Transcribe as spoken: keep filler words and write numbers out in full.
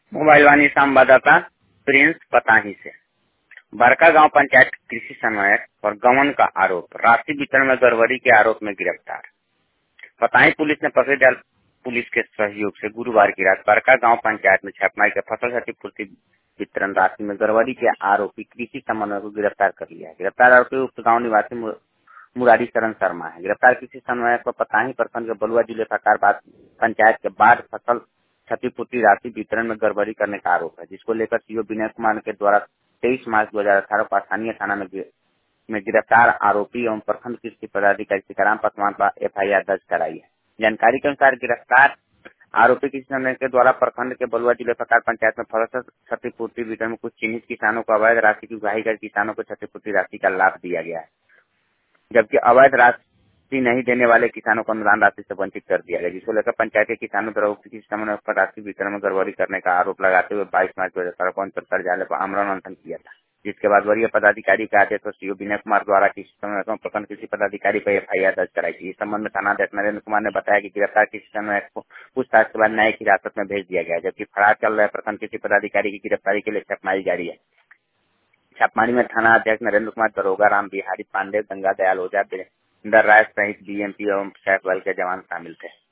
Mobile वाणी संवाददाता Prince Patahi से। बरका गांव पंचायत कृषि समन्वयक और गबन का आरोप, राशि वितरण में गड़बड़ी के आरोप में गिरफ्तार। पताही पुलिस ने पकड़ीदार पुलिस के सहयोग से गुरुवार की रात बरका गांव पंचायत में छापेमारी कर फसल क्षतिपूर्ति वितरण राशि में गड़बड़ी के आरोपी कृषि समन्वयक को गिरफ्तार कर लिया है। गिरफ्तार आरोपी उक्त गाँव निवासी मुरारी शरण शर्मा है। गिरफ्तार कृषि समन्वयक को पताही प्रखंड के बलुआ जिले फकारबाद पंचायत के बाद फसल क्षतिपूर्ति राशि वितरण में गड़बड़ी करने का आरोप है, जिसको लेकर सीओ विनय कुमार के द्वारा तेईस मार्च दो हजार अठारह को स्थानीय थाना में में गिरफ्तार आरोपी एवं प्रखंड कृषि पदाधिकारी सीताराम पासवान पर एफ आई आर दर्ज कराई है। जानकारी के अनुसार गिरफ्तार आरोपी कृषि समन्वयक के द्वारा प्रखंड के बलुआ जिले फकार पंचायत में फसल क्षतिपूर्ति वितरण में कुछ चिन्हित किसानों को अवैध राशि की उगाही कर किसानों को क्षतिपूर्ति राशि का लाभ दिया गया है, जबकि अवैध राशि नहीं देने वाले किसानों को अनुदान राशि से वंचित कर दिया गया, जिसको लेकर पंचायत के किसानों द्वारा उक्त कृषि समन्वयक पर राशि वितरण में गड़बड़ी करने का आरोप लगाते हुए बाईस मार्च दो हजार अठारह को अंतर कार्यालय पर आमरण अनशन किया था, जिसके बाद वरीय पदाधिकारी के आदेश पर सीओ विनय कुमार द्वारा कृषि समन्वयक एवं प्रखंड कृषि पदाधिकारी पर एफ आई आर दर्ज कराई थी। इस संबंध में थानाध्यक्ष नरेंद्र कुमार ने बताया कि गिरफ्तार कृषि समन्वयक को पूछताछ के बाद न्यायिक हिरासत में भेज दिया गया, जबकि फरार चल रहे प्रखंड कृषि पदाधिकारी की गिरफ्तारी के लिए छापेमारी जारी है। छापेमारी में थाना अध्यक्ष नरेंद्र कुमार, दरोगा राम बिहारी पांडे, गंगा दयाल ओझा, इंदर राय सहित बी एम पी एवं सैफ बल के जवान शामिल थे।